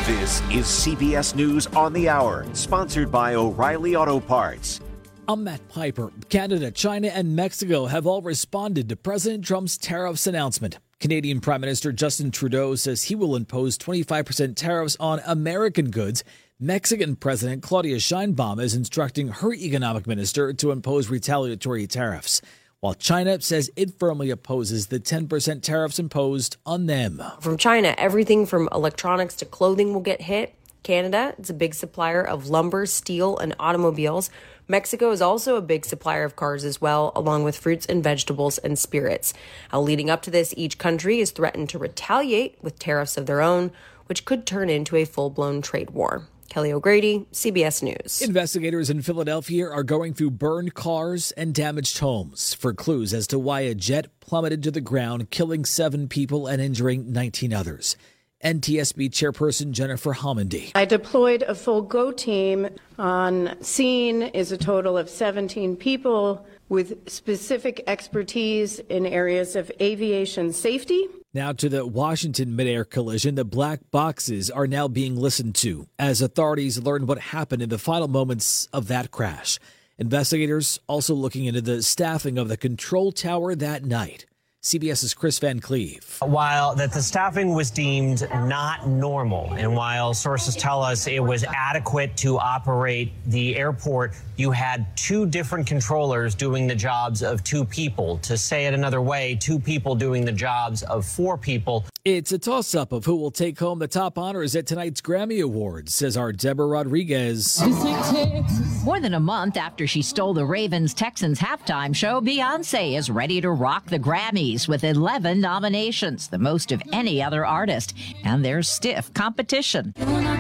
This is CBS News on the Hour, sponsored by O'Reilly Auto Parts. I'm Matt Piper. Canada, China, and Mexico have all responded to President Trump's tariffs announcement. Canadian Prime Minister Justin Trudeau says he will impose 25% tariffs on American goods. Mexican President Claudia Sheinbaum is instructing her economic minister to impose retaliatory tariffs, while China says it firmly opposes the 10% tariffs imposed on them. From China, everything from electronics to clothing will get hit. Canada, it's a big supplier of lumber, steel, and automobiles. Mexico is also a big supplier of cars as well, along with fruits and vegetables and spirits. Now, leading up to this, each country is threatened to retaliate with tariffs of their own, which could turn into a full-blown trade war. Kelly O'Grady, CBS News. Investigators in Philadelphia are going through burned cars and damaged homes for clues as to why a jet plummeted to the ground, killing 7 people and injuring 19 others. NTSB Chairperson Jennifer Homendy. I deployed a full GO team. On scene is a total of 17 people with specific expertise in areas of aviation safety. Now to the Washington midair collision. The black boxes are now being listened to as authorities learn what happened in the final moments of that crash. Investigators also looking into the staffing of the control tower that night. CBS's Chris Van Cleve. While that the staffing was deemed not normal, and while sources tell us it was adequate to operate the airport, you had 2 different controllers doing the jobs of 2 people. To say it another way, 2 people doing the jobs of 4 people. It's a toss-up of who will take home the top honors at tonight's Grammy Awards, says our Deborah Rodriguez. More than a month after she stole the Ravens-Texans halftime show, Beyoncé is ready to rock the Grammys with 11 nominations, the most of any other artist. And there's stiff competition.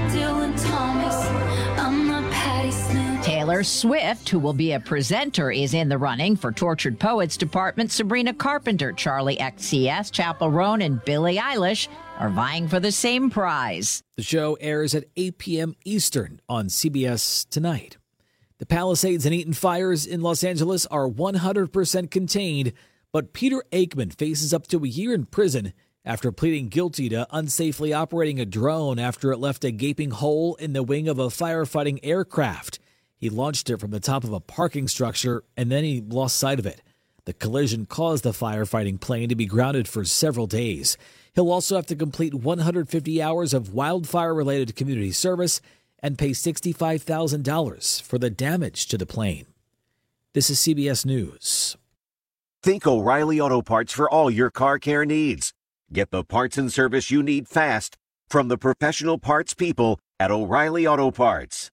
Taylor Swift, who will be a presenter, is in the running for Tortured Poets Department. Sabrina Carpenter, Charlie XCX, Chappell Roan, and Billie Eilish are vying for the same prize. The show airs at 8 p.m. Eastern on CBS tonight. The Palisades and Eaton fires in Los Angeles are 100% contained, but Peter Aikman faces up to a year in prison after pleading guilty to unsafely operating a drone after it left a gaping hole in the wing of a firefighting aircraft. He launched it from the top of a parking structure, and then he lost sight of it. The collision caused the firefighting plane to be grounded for several days. He'll also have to complete 150 hours of wildfire-related community service and pay $65,000 for the damage to the plane. This is CBS News. Think O'Reilly Auto Parts for all your car care needs. Get the parts and service you need fast from the professional parts people at O'Reilly Auto Parts.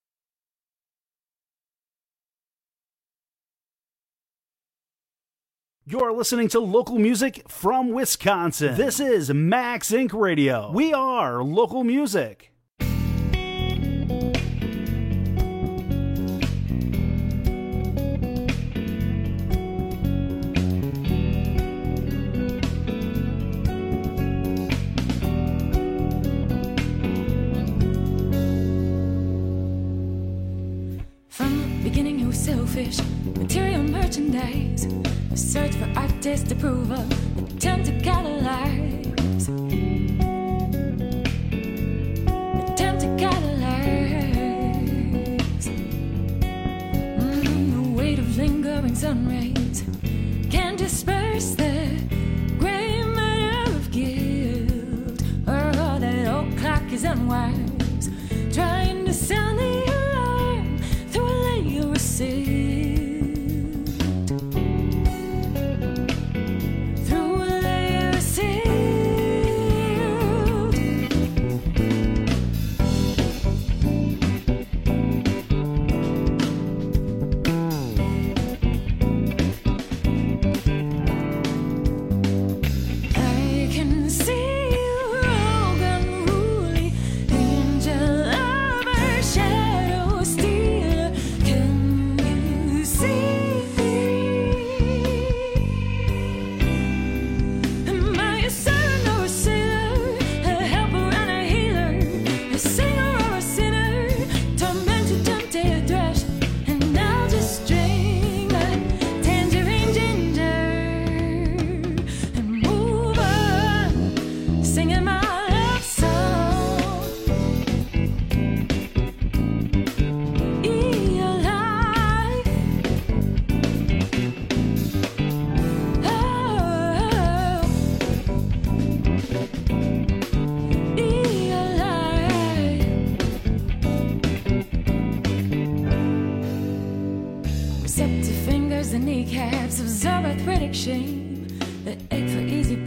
You're listening to local music from Wisconsin. This is Max Inc. Radio. We are local music. Selfish, material merchandise, a search for artist approval, attempt to catalyze, the weight of lingering sun rays can disperse the gray matter of guilt, or all that old clock is unwise, trying to sound the alarm through a layer of silt. I can see you rogue, unruly,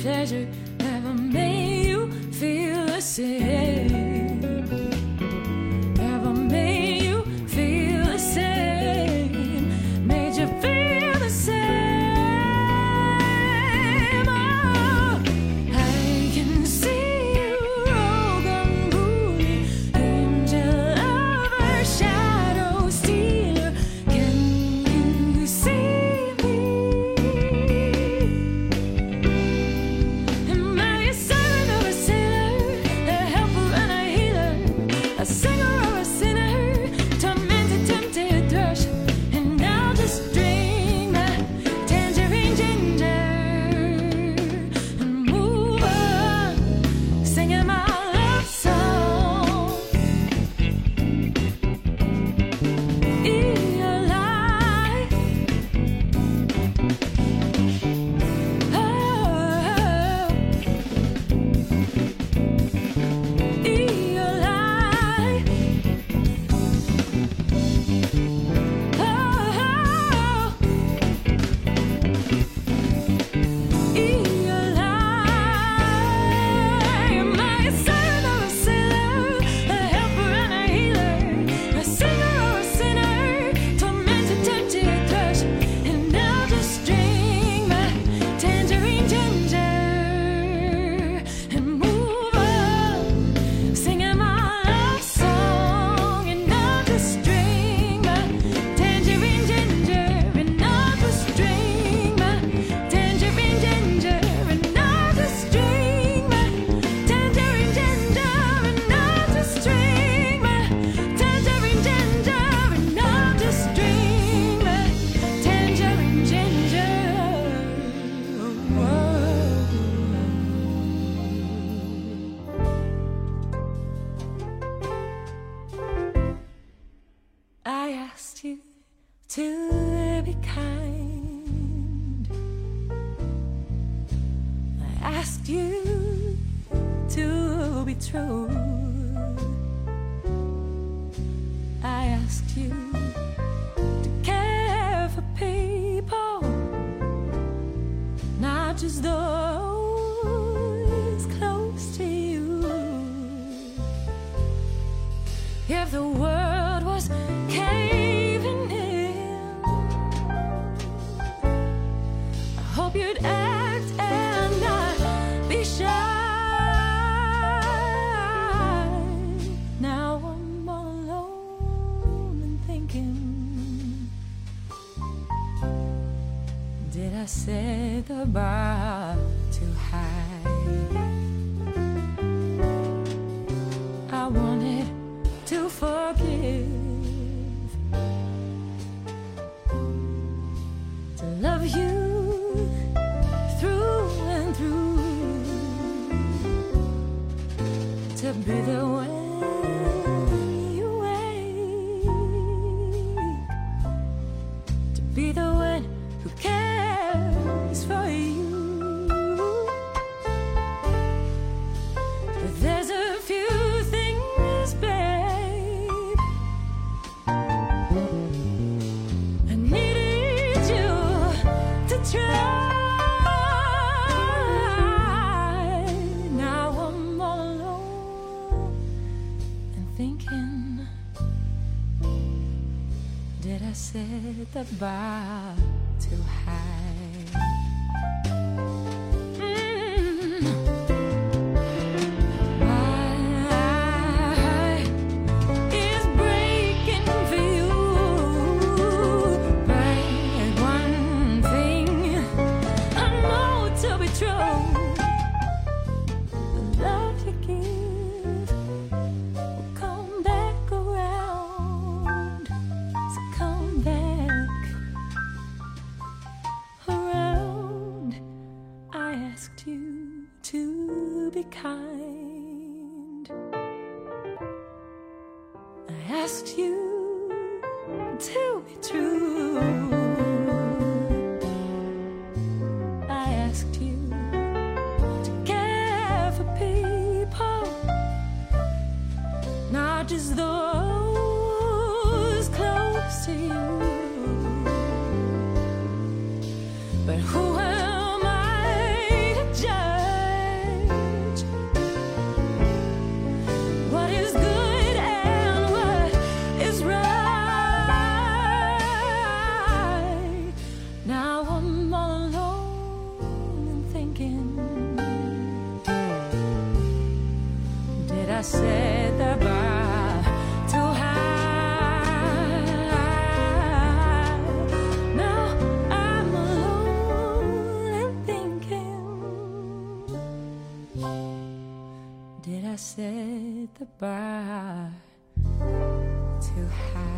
pleasure ever made you feel the same? Ever made you feel the same? Made you feel the same? Oh, I can see you, Rogan Bully, angel lover, shadow stealer. Can you see me? Am I a servant or a sailor, a helper and a healer, a singer or a sinner, tormented, tempted, thrush, and I'll just drink my tangerine ginger and move on, singing my love song. Eat your life. Oh, eat your life. Oh, eat your life. Am I a servant or a sailor, a helper and a healer, a singer or a sinner, tormented, tempted, thrush, and I'll just drink my tangerine ginger and move on, singing my love song. And I'll just drink my tangerine ginger, and I'll just drink my tangerine ginger, and I'll just drink my tangerine ginger, and I'll just drink my tangerine ginger, and I'll just drink my tangerine ginger. I asked you to be kind. I asked you to be true. I asked you to care for people, not just those close to you. If the world was caving in, I hope you'd act and not be shy. Now I'm all alone and thinking, did I set the bar too high? I wanted to forgive, to love you through and through, to be there when you wake, to be the one who cares for you. But there's a few things, babe, I needed you to try. Now I'm all alone and thinking, did I set the bar too high? My is breaking for you, but one thing I know to be true: the love you give will come back around. So come back around. I asked you to be kind. I asked you to be true. I asked you to care for people, not just those close to you. But who am I to judge? set the bar too high? Now I'm alone and thinking, did I set the bar too high?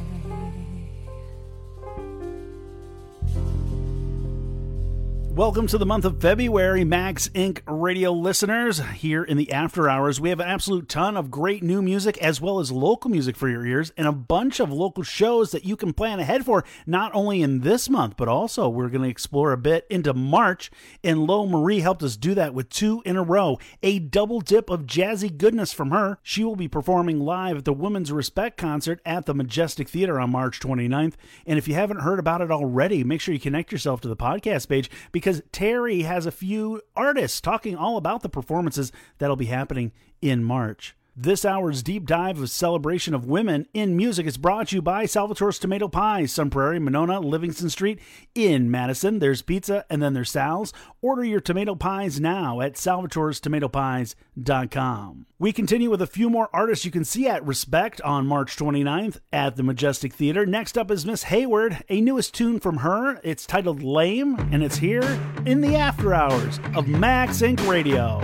Welcome to the month of February, Max Inc. radio listeners. Here in the After Hours, we have an absolute ton of great new music as well as local music for your ears and a bunch of local shows that you can plan ahead for, not only in this month, but also we're going to explore a bit into March. And Lo Marie helped us do that with 2 in a row, a double dip of jazzy goodness from her. She will be performing live at the Women's Respect concert at the Majestic Theater on March 29th. And if you haven't heard about it already, make sure you connect yourself to the podcast page, because Terry has a few artists talking all about the performances that'll be happening in March. This hour's deep dive of celebration of women in music is brought to you by Salvatore's Tomato Pies, Sun Prairie, Monona, Livingston Street in Madison. There's pizza and then there's Sal's. Order your tomato pies now at salvatorestomatopies.com. We continue with a few more artists you can see at Respect on March 29th at the Majestic Theater. Next up is Miss Hayward, a newest tune from her. It's titled Lame, and it's here in the After Hours of Max Inc. Radio.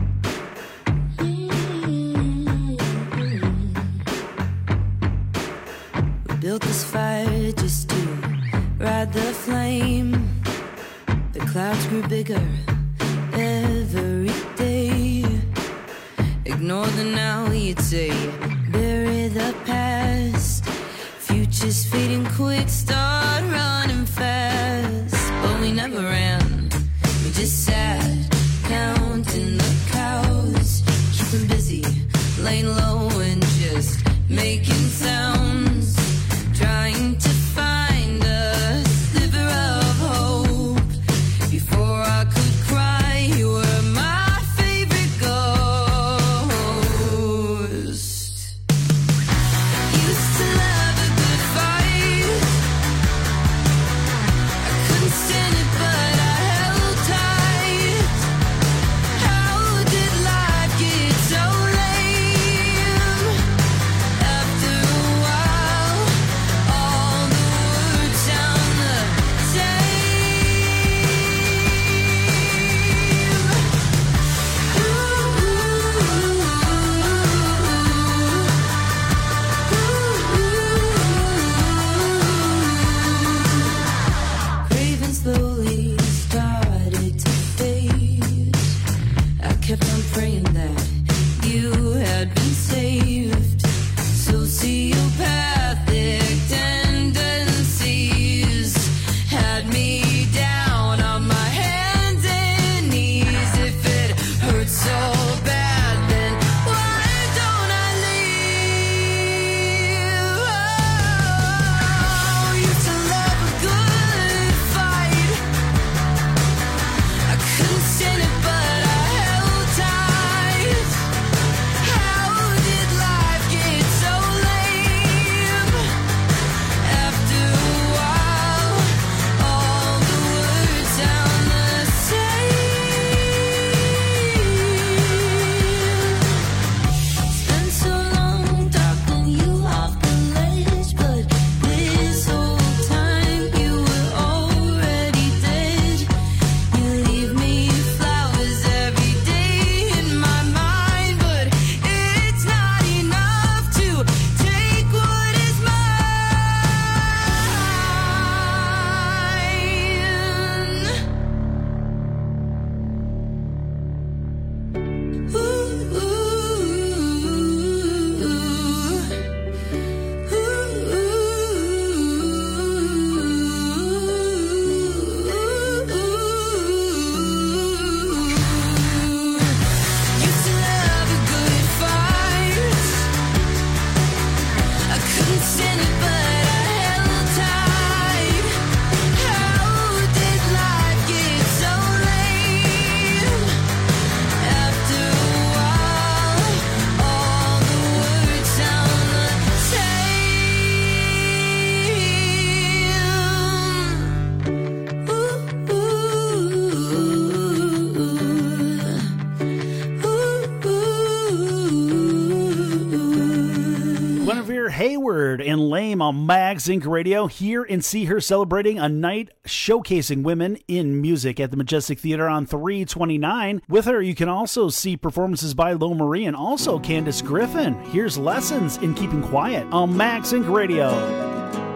Built this fire just to ride the flame. The clouds grew bigger every day. Ignore the now, you'd say. Bury the past. Future's fading quick, start running fast. But we never ran, we just sat, counting the cows. Keeping busy, laying low and just making sounds. Trying to find a sliver of hope. Before I could cry, you were my favorite ghost. Hayward and Lame on Mags Inc. Radio. Hear and see her celebrating a night showcasing women in music at the Majestic Theater on 3/29. With her, you can also see performances by Lo Marie and also Candace Griffin. Here's Lessons in Keeping Quiet on Mags Inc. Radio.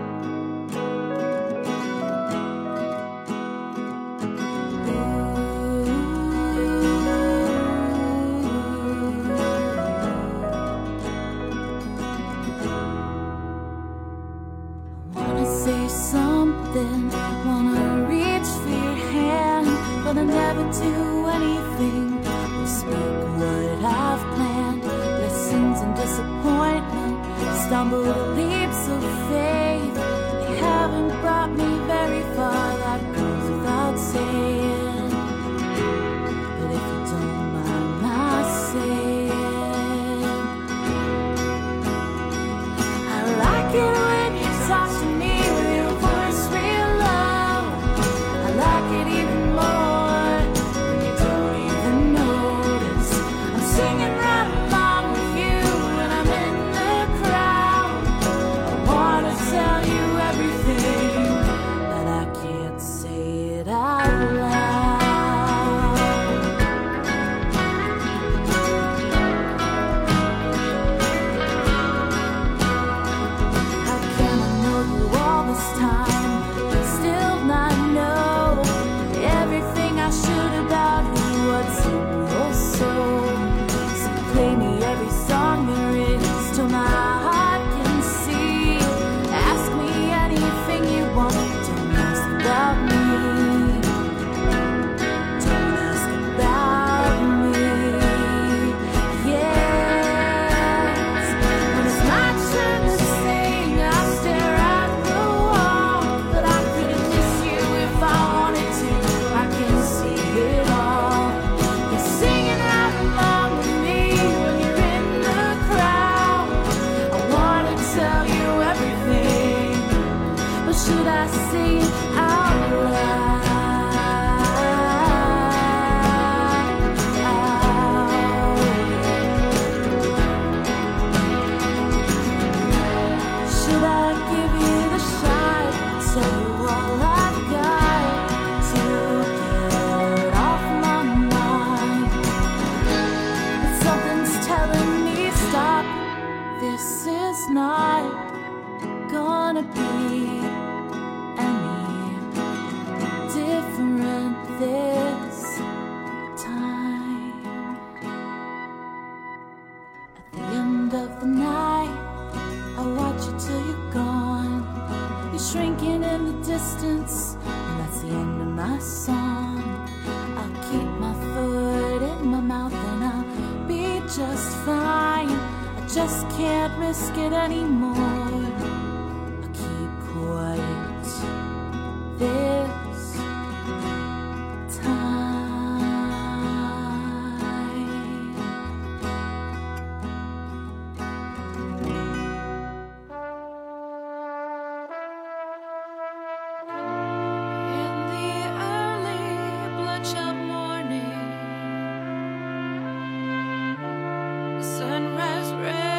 Sunrise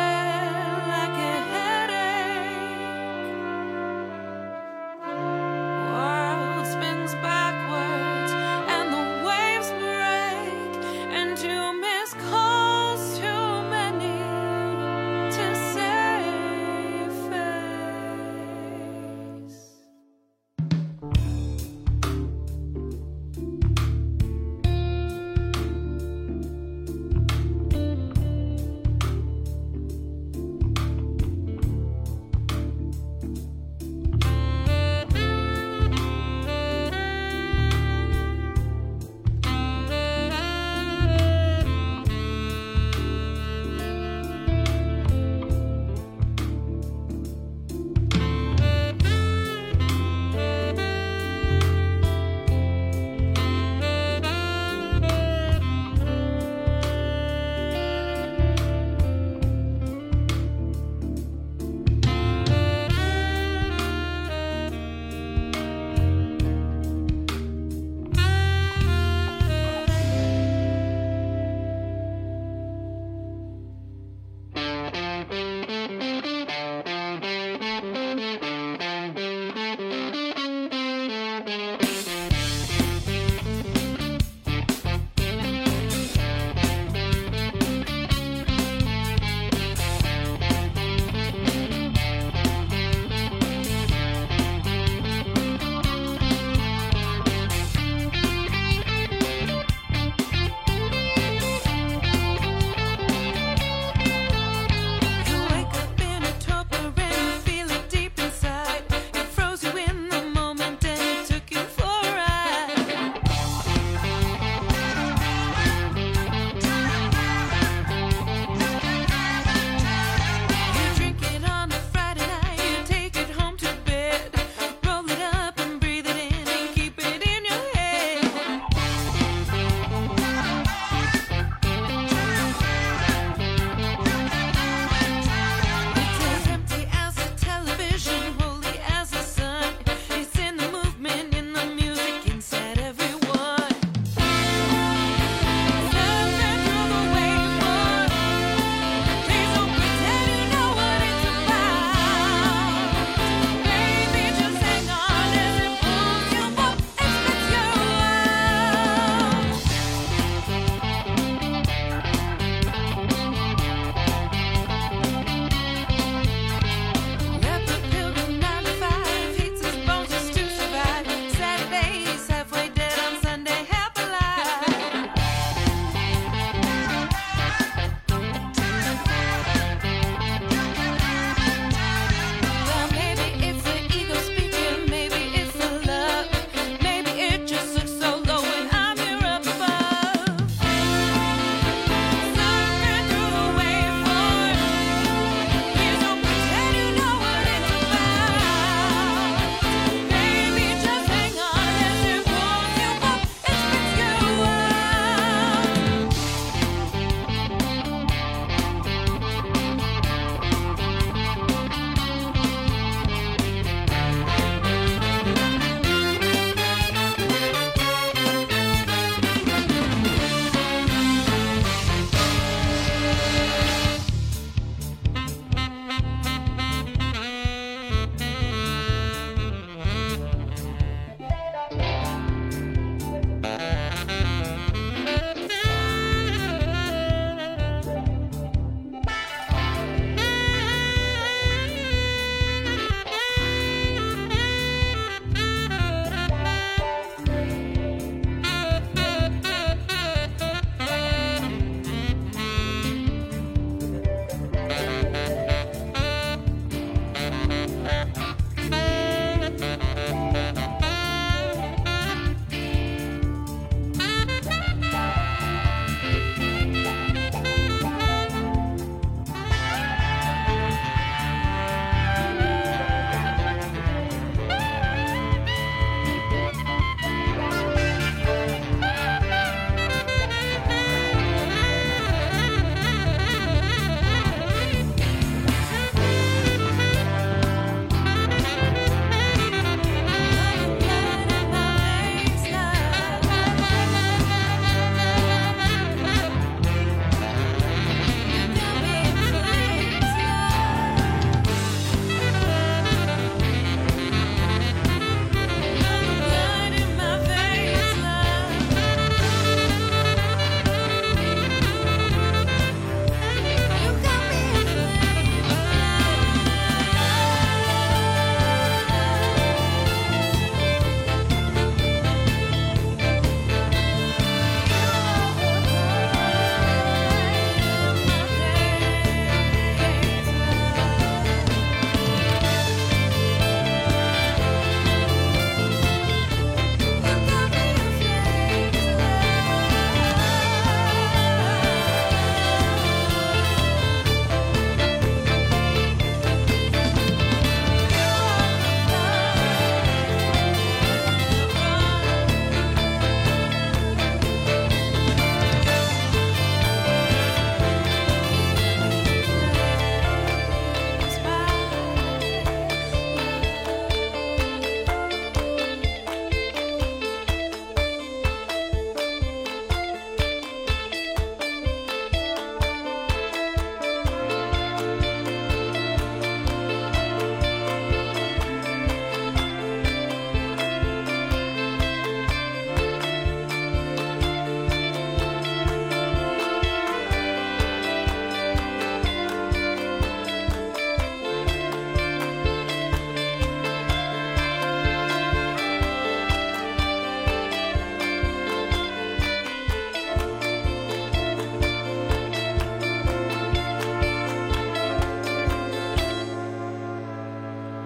red like a headache.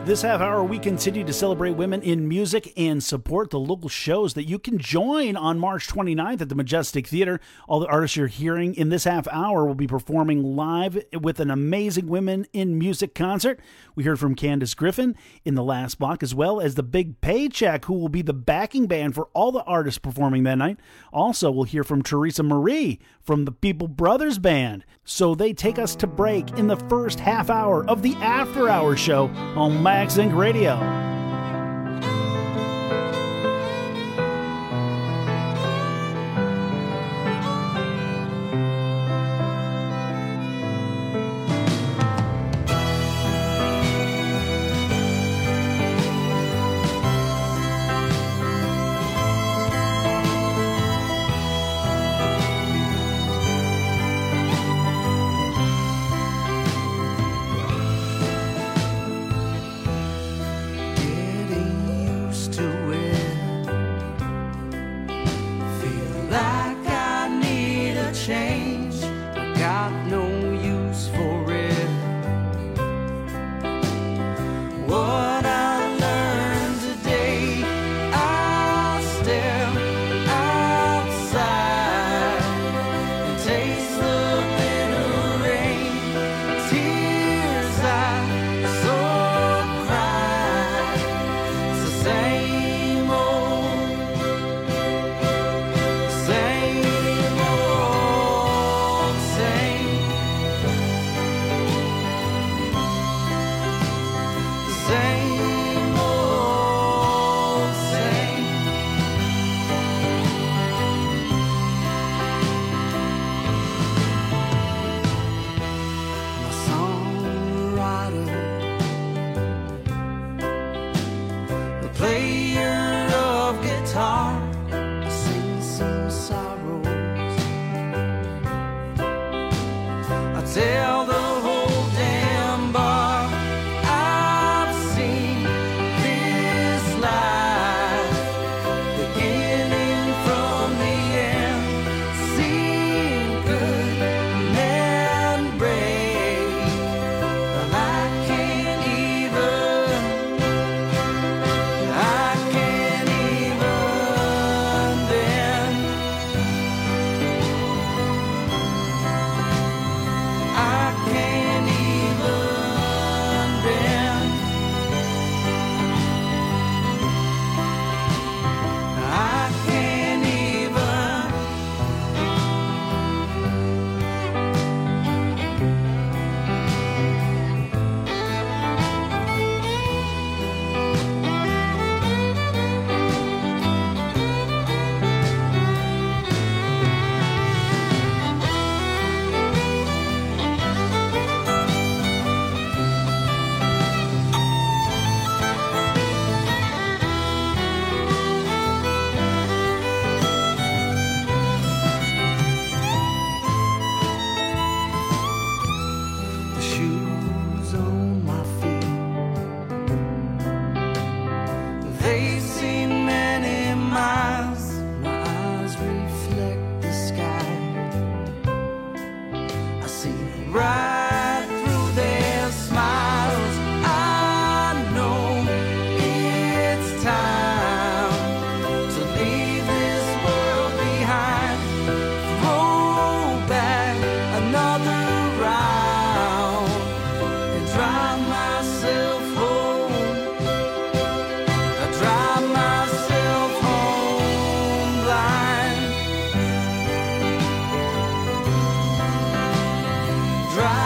This half hour, we continue to celebrate women in music and support the local shows that you can join on March 29th at the Majestic Theater. All the artists you're hearing in this half hour will be performing live with an amazing Women in Music concert. We heard from Candace Griffin in the last block, as well as the Big Paycheck, who will be the backing band for all the artists performing that night. Also, we'll hear from Teresa Marie from the People Brothers Band. So they take us to break in the first half hour of the After Hours show on Max Inc. Radio. Drive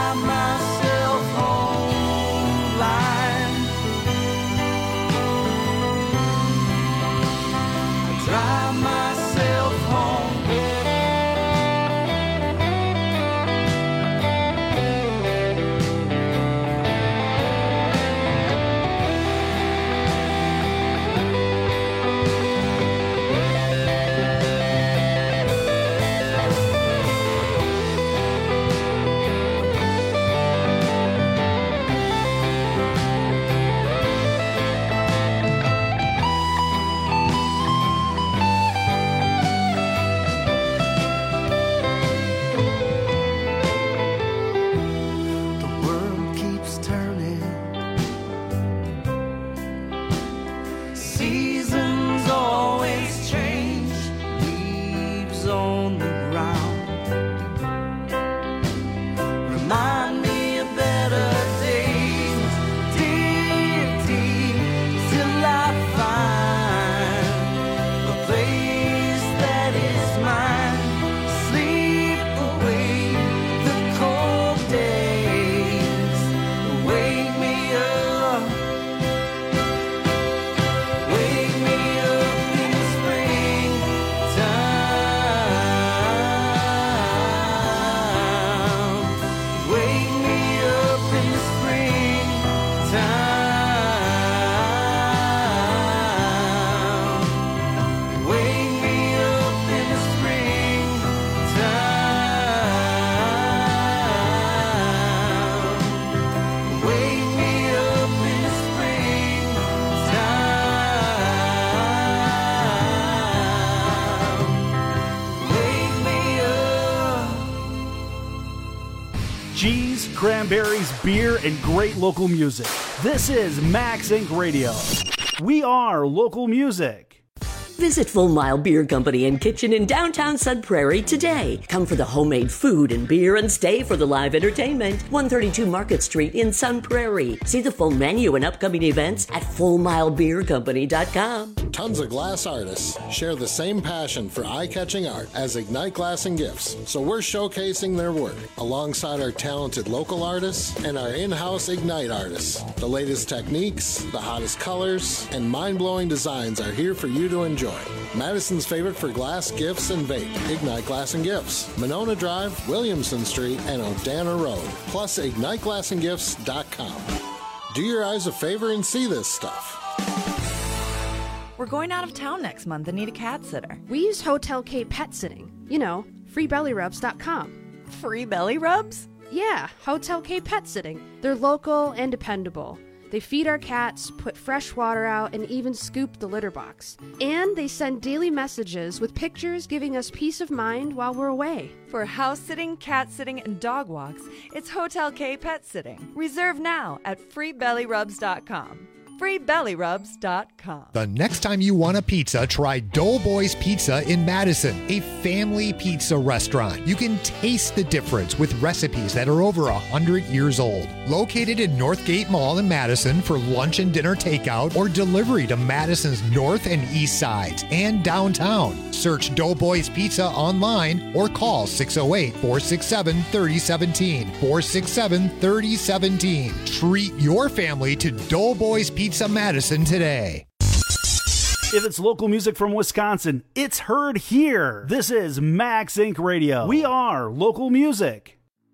cheese, cranberries, beer, and great local music. This is Max Inc. Radio. We are local music. Visit Full Mile Beer Company and Kitchen in downtown Sun Prairie today. Come for the homemade food and beer and stay for the live entertainment. 132 Market Street in Sun Prairie. See the full menu and upcoming events at FullMileBeerCompany.com. Tons of glass artists share the same passion for eye-catching art as Ignite Glass and Gifts, so we're showcasing their work alongside our talented local artists and our in-house Ignite artists. The latest techniques, the hottest colors, and mind-blowing designs are here for you to enjoy. Madison's favorite for glass, gifts, and vape, Ignite Glass and Gifts. Monona Drive, Williamson Street, and Odana Road. Plus, IgniteGlassandGifts.com. Do your eyes a favor and see this stuff. We're going out of town next month and need a cat sitter. We use Hotel K Pet Sitting. You know, freebellyrubs.com. Free belly rubs? Yeah, Hotel K Pet Sitting. They're local and dependable. They feed our cats, put fresh water out, and even scoop the litter box. And they send daily messages with pictures giving us peace of mind while we're away. For house sitting, cat sitting, and dog walks, it's Hotel K Pet Sitting. Reserve now at freebellyrubs.com. freebellyrubs.com. The next time you want a pizza, try Doughboys Pizza in Madison, a family pizza restaurant. You can taste the difference with recipes that are over 100 years old. Located in Northgate Mall in Madison for lunch and dinner takeout or delivery to Madison's north and east sides and downtown. Search Doughboys Pizza online or call 608-467-3017. 467-3017. Treat your family to Doughboys Pizza Madison today. If it's local music from Wisconsin, it's heard here. This is Max Inc. Radio. We are local music.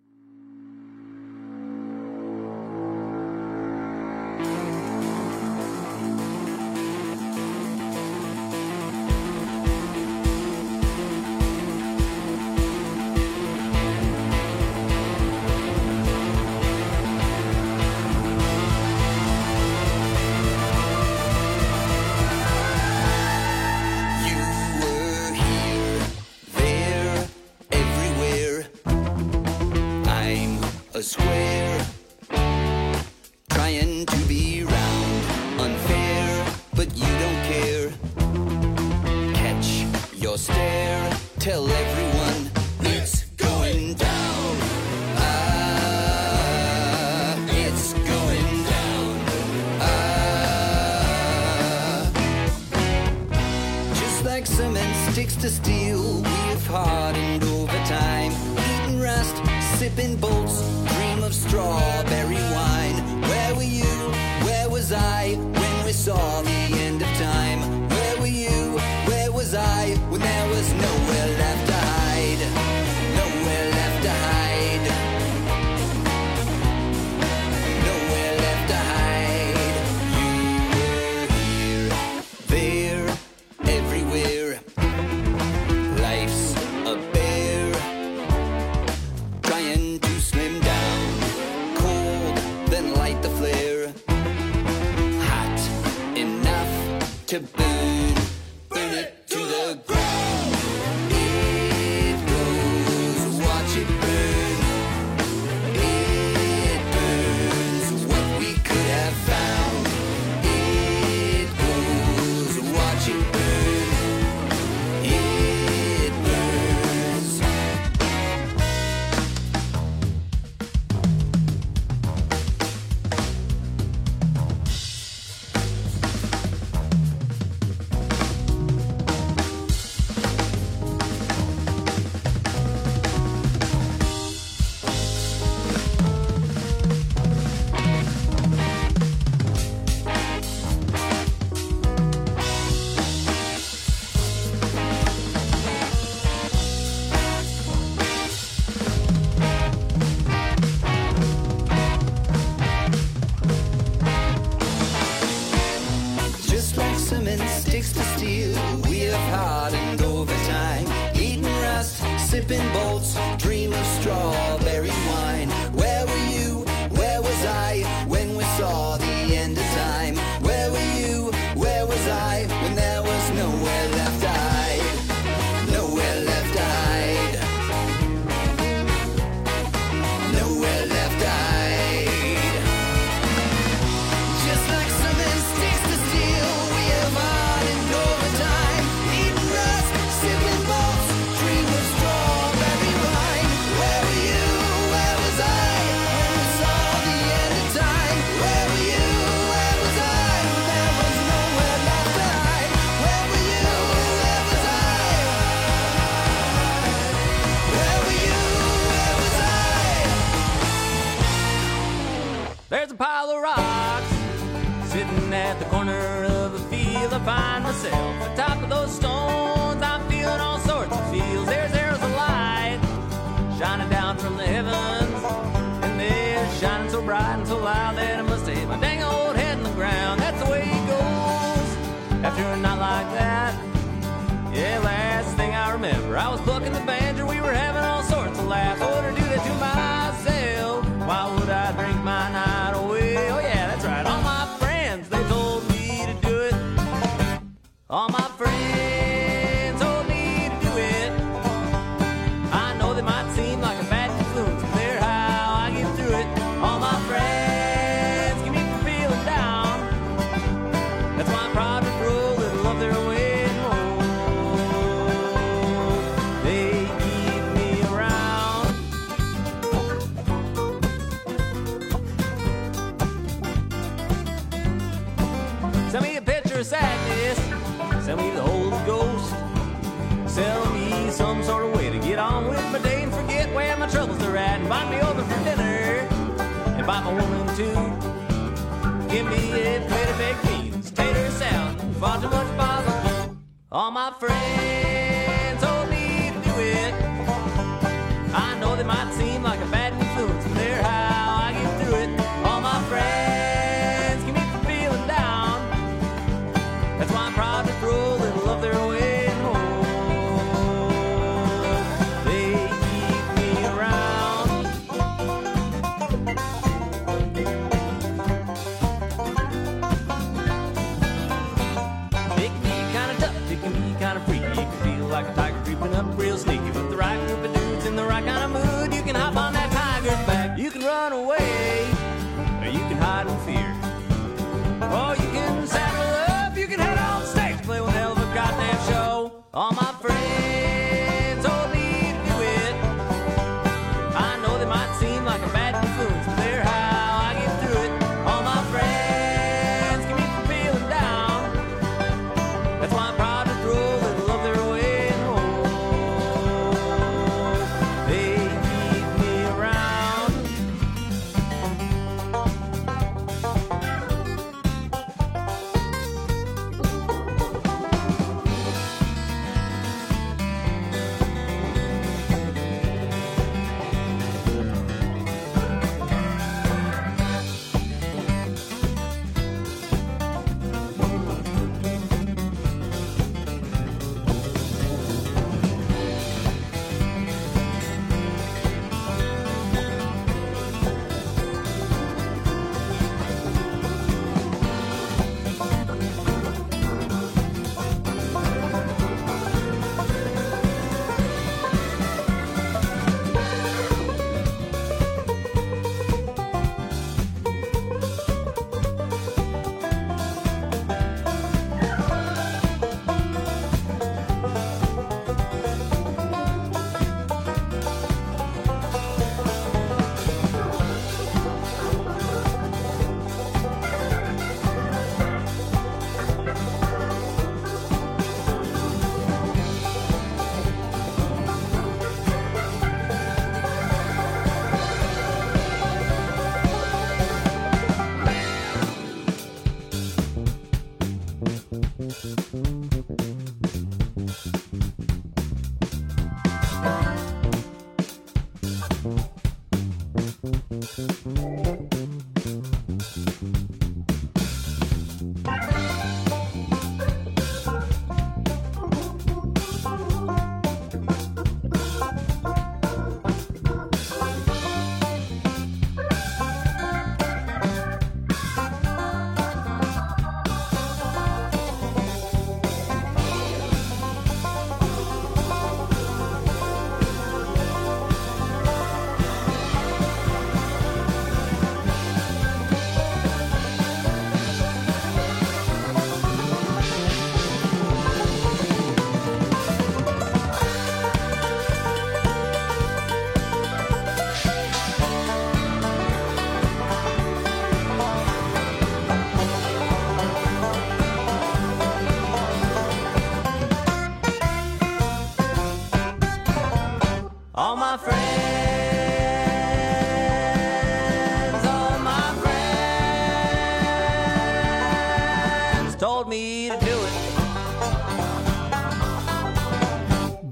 Square, trying to be round, unfair, but you don't care. Catch your stare, tell everyone it's going down. It's going down. Just like cement sticks to steel, we've hardened over time. Eating rust, sipping bolts, dream of strawberry wine. Where were you? Where was I when we saw the end of time? Where were you? Where was I when there was nowhere left to hide? Nowhere left to hide. Nowhere left to hide. You were here, there, everywhere. Life's a bear, trying to slim down. Cold, then light the flare. Hot enough to burn, burn it to the ground. It goes, watch it burn. It burns what we could have found. It goes, watch it burn. It burns. Just like cement sticks to steel, we have hardened over time. Eating rust, sipping bolts, dream of strawberry wine. Where were you? Where was I when we saw the end of time? Where were you? Where was I when there was nowhere left to hide? Nowhere left to hide. Nowhere myself atop of those stones. I'm feeling all sorts of feels. There's arrows of light shining down from the heavens, and they're shining so bright and so loud that I must have hit my dang old head in the ground. That's the way it goes after a night like that. Yeah, last thing I remember, I was plucking the banjo. We were having all sorts of laughs. I wouldn't do that to myself. Why would I drink my night away? Oh yeah, that's right. All my friends, they told me to do it. All my friends told me to do it. I know they might seem like a bad influence, but they're how I get through it. All my friends keep me from feeling down. That's why I'm proud to throw a little of their way. Send me a picture of sadness, send me the Holy Ghost, sell me some sort of way to get on with my day and forget where my troubles are at. Invite me over for dinner, invite my woman too. Give me a plate of baked beans, tater salad, and far too much barbecue. All my friends told me to do it. I know they might seem like a bad influence, but they're how I get through it. All my friends keep me from feeling down. That's why I'm proud to throw a little of their way home. They keep me around. It can be kind of tough, it can be kind of freaky. It can feel like a tiger creeping up real sneaky. With the right group of dudes in the right kind of mood, you can hop on that tiger's back. You can run away, or you can hide in fear. Or you can saddle up, you can head on stage, play one hell of a goddamn show. All my friends told me to do it. I know they might seem like a bad influence, but they're how I get through it. All my friends keep me from feeling down. That's why I'm proud to throw a little of their way home. They keep me around.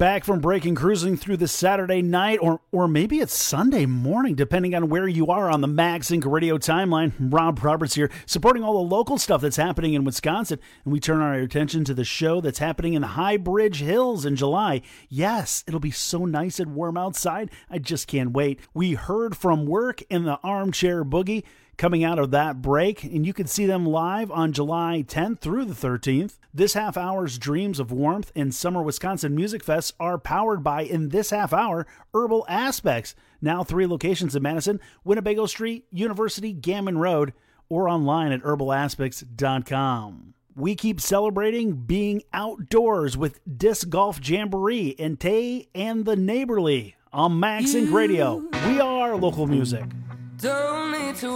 back from break and cruising through the Saturday night, or maybe it's Sunday morning, depending on where you are on the Max Inc. radio timeline. Rob Roberts here, supporting all the local stuff that's happening in Wisconsin, and we turn our attention to the show that's happening in the High Bridge Hills in July. Yes, it'll be so nice and warm outside. I just can't wait. We heard from Work in the Armchair Boogie coming out of that break, and you can see them live on July 10th through the 13th. This half hour's Dreams of Warmth and Summer Wisconsin Music Fest are powered by, in this half hour, Herbal Aspects. Now 3 locations in Madison: Winnebago Street, University, Gammon Road, or online at herbalaspects.com. We keep celebrating being outdoors with Disc Golf Jamboree and Tay and the Neighborly on Max Inc. Radio. We are local music. Don't need to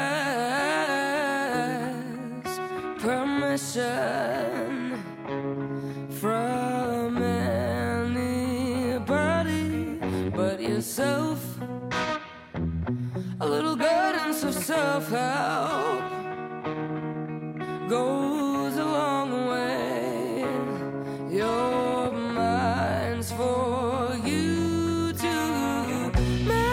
ask permission from anybody but yourself. A little guidance of self-help goes a long way. Your mind's for you to make.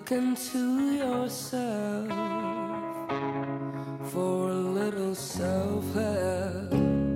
Look into yourself for a little self-help.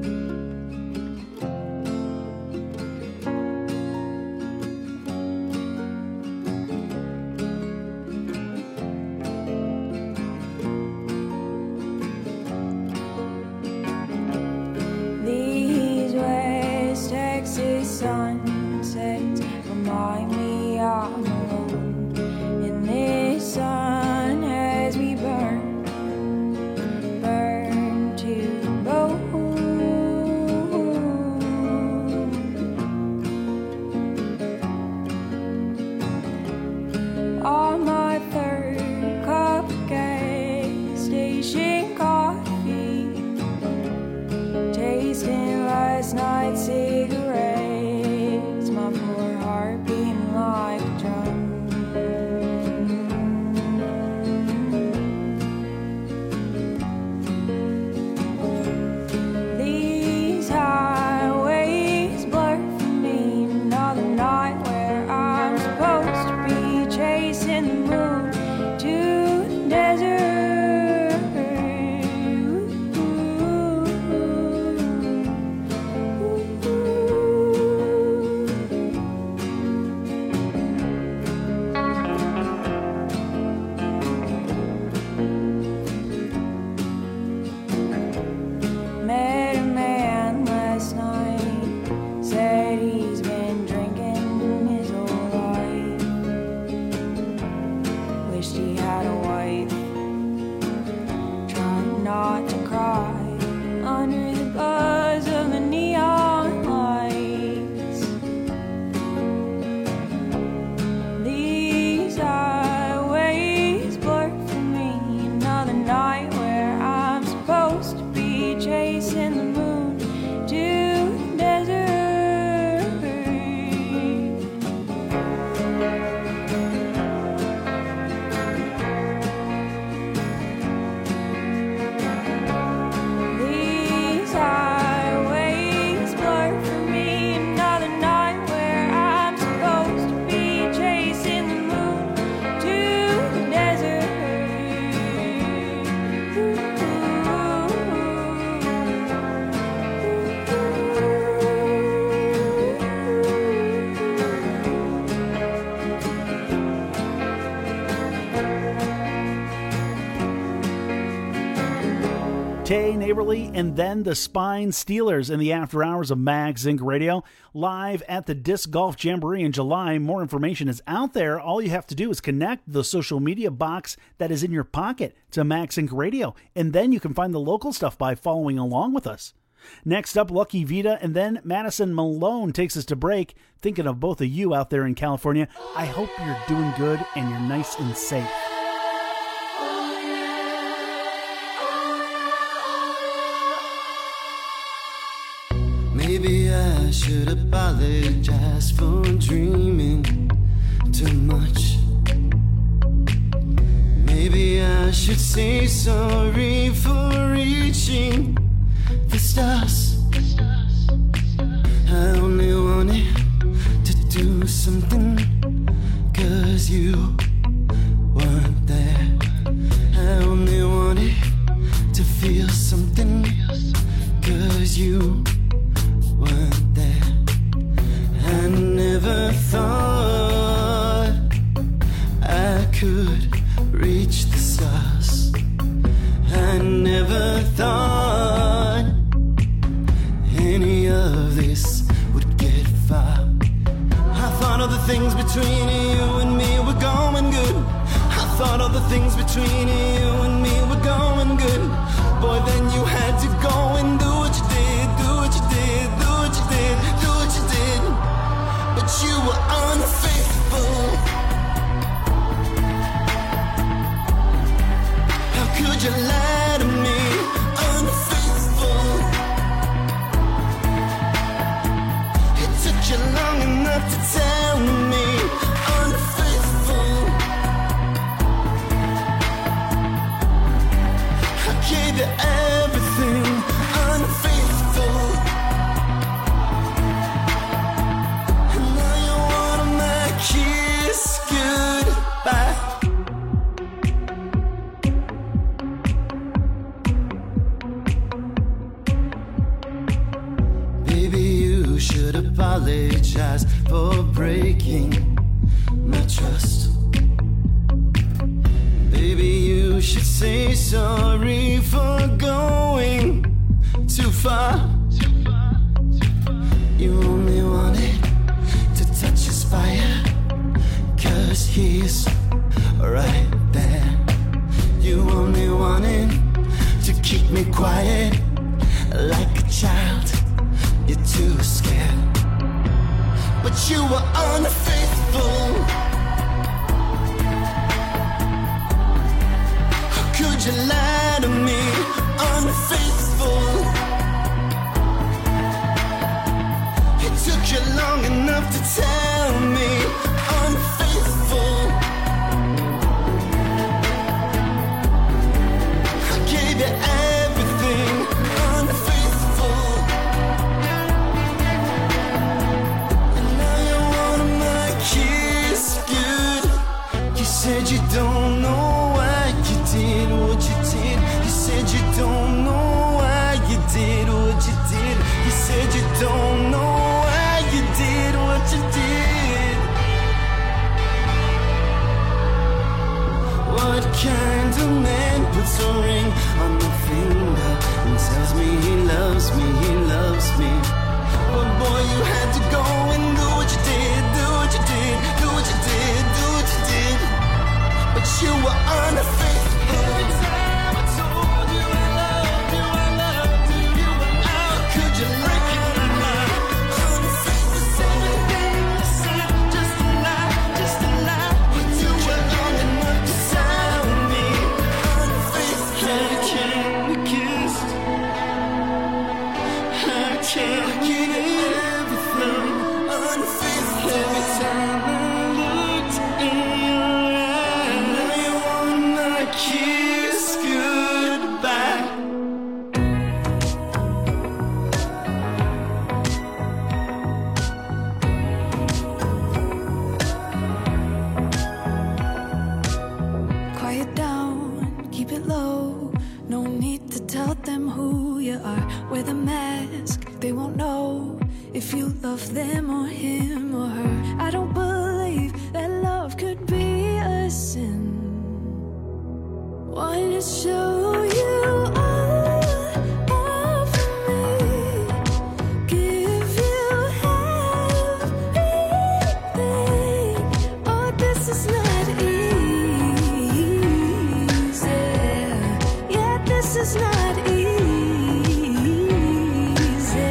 These West Texas sunsets remind me I'm alone in this sun as we burn to the bone. On my third cup of gas station coffee, tasting last night's cigarettes, my poor heart beating like a drum. These highways blur for me, another night where I'm supposed to be chasing the moon to the desert. Met a man last night, said he's been drinking his whole life. Wished he had a wife, trying not to cry under the buzz of the neon lights. These highways blur for me, another night where I'm supposed to be chasing the moon to the desert. These highways blur for me, another night where I'm supposed to be chasing the moon to the desert. Tay Neighborly and then the Spine Stealers in the after hours of Mag Zinc Radio, live at the Disc Golf Jamboree in July. More information is out there. All you have to do is connect the social media box that is in your pocket to Mag Zinc Radio, and then you can find the local stuff by following along with us. Next up, Lucky Vita, and then Madison Malone takes us to break. Thinking of both of you out there in California, I hope you're doing good and you're nice and safe. Maybe I should apologize for dreaming too much. Maybe I should say sorry for reaching the stars. I only wanted to do something 'cause you weren't there. I only wanted to feel something 'cause you weren't there. I never thought I could reach the stars. I never thought any of this would get far. I thought all the things between you and me were going good. I thought all the things between you and me were going good. Boy, then you had to go and do what you did, do what you did, do what you did, do what you did. But you were unfaithful. How could you lie to me? Unfaithful. It took you long enough to tell me apologize for breaking my trust. Baby, you should say sorry for going too far. You only wanted to touch his fire, 'cause he's right there. You only wanted to keep me quiet like a child. You're too scared, but you were unfaithful. How could you lie to me? Unfaithful. It took you long enough to tell me. Unfaithful. I gave you everything. Unfaithful. And now you're one of my kids. Good. You said you don't know why you did what you did. You said you don't know why you did what you did. You said you don't know why you did what you did. What kind of man puts a ring on the finger and tells me he loves me, he loves me? But boy, you had to go and do what you did, do what you did, do what you did, do what you did. But you were unfaithful. Every time I told you I loved you, I loved you. How could you lie? Unfaithful. Everything you said, just a lie, just a lie. But you were long enough to tell me. Unfaithful. I can't be kissed. I can't get everything. Unfaithful. Every time I looked in your eyes, now you wanna kiss goodbye. Quiet down, keep it low. No need to tell them who you are. Wear the mask, they won't know if you love them or him or her. I don't believe that love could be a sin. Wanna show you all of me, give you everything. Oh, this is not easy. Yeah, this is not easy.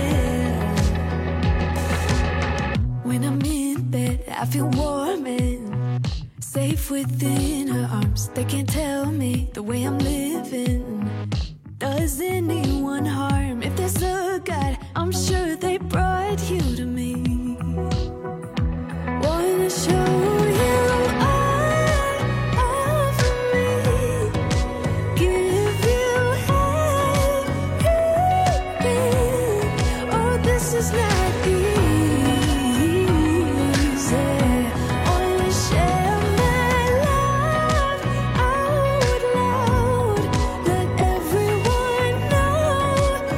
When I'm in bed, I feel warm and safe within her arms. They can't tell me the way I'm living does anyone harm. If there's a God, I'm sure they brought you to me. Wanna show you all of me, give you everything. Oh, this is not easy. Wanna share my love out loud. Let everyone know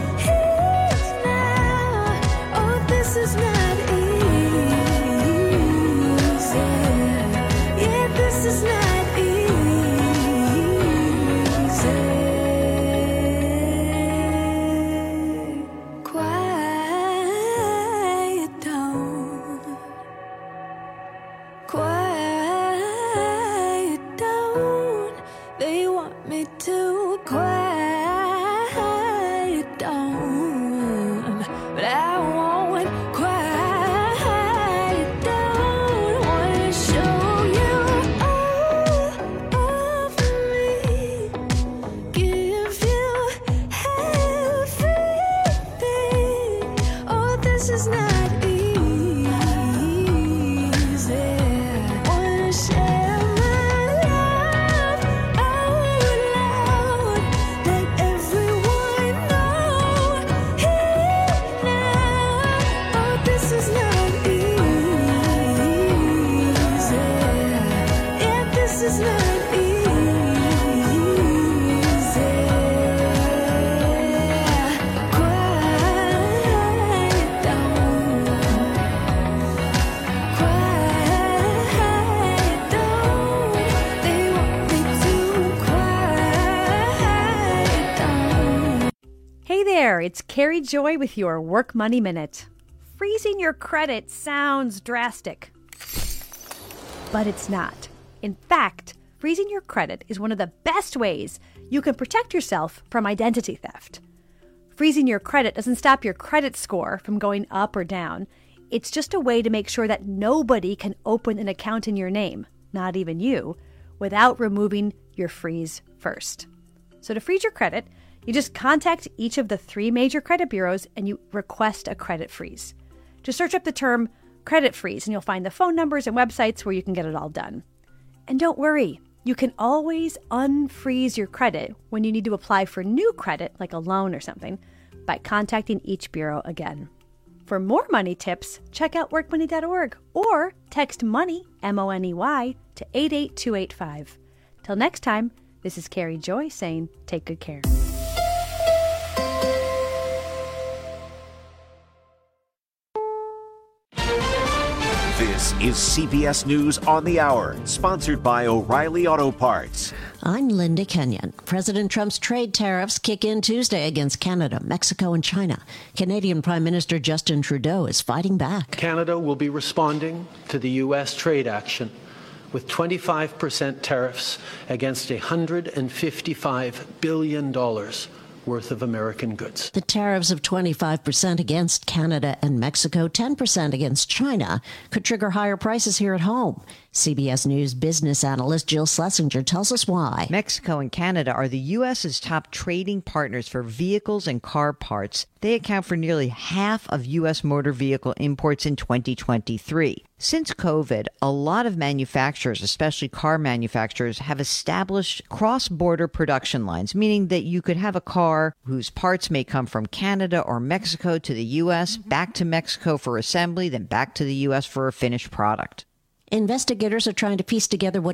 It's Carrie Joy with your Work Money Minute. Freezing your credit sounds drastic, but it's not. In fact, freezing your credit is one of the best ways you can protect yourself from identity theft. Freezing your credit doesn't stop your credit score from going up or down. It's just a way to make sure that nobody can open an account in your name, not even you, without removing your freeze first. So to freeze your credit, you just contact each of the 3 major credit bureaus and you request a credit freeze. Just search up the term credit freeze and you'll find the phone numbers and websites where you can get it all done. And don't worry, you can always unfreeze your credit when you need to apply for new credit, like a loan or something, by contacting each bureau again. For more money tips, check out workmoney.org or text MONEY, M-O-N-E-Y, to 88285. Till next time, this is Carrie Joy saying take good care. This is CBS News on the Hour, sponsored by O'Reilly Auto Parts. I'm Linda Kenyon. President Trump's trade tariffs kick in Tuesday against Canada, Mexico, and China. Canadian Prime Minister Justin Trudeau is fighting back. Canada will be responding to the U.S. trade action with 25% tariffs against $155 billion worth of American goods. The tariffs of 25% against Canada and Mexico, 10% against China, could trigger higher prices here at home. CBS News business analyst Jill Schlesinger tells us why. Mexico and Canada are the U.S.'s top trading partners for vehicles and car parts. They account for nearly half of U.S. motor vehicle imports in 2023. Since COVID, a lot of manufacturers, especially car manufacturers, have established cross-border production lines, meaning that you could have a car whose parts may come from Canada or Mexico to the U.S., back to Mexico for assembly, then back to the U.S. for a finished product. Investigators are trying to piece together what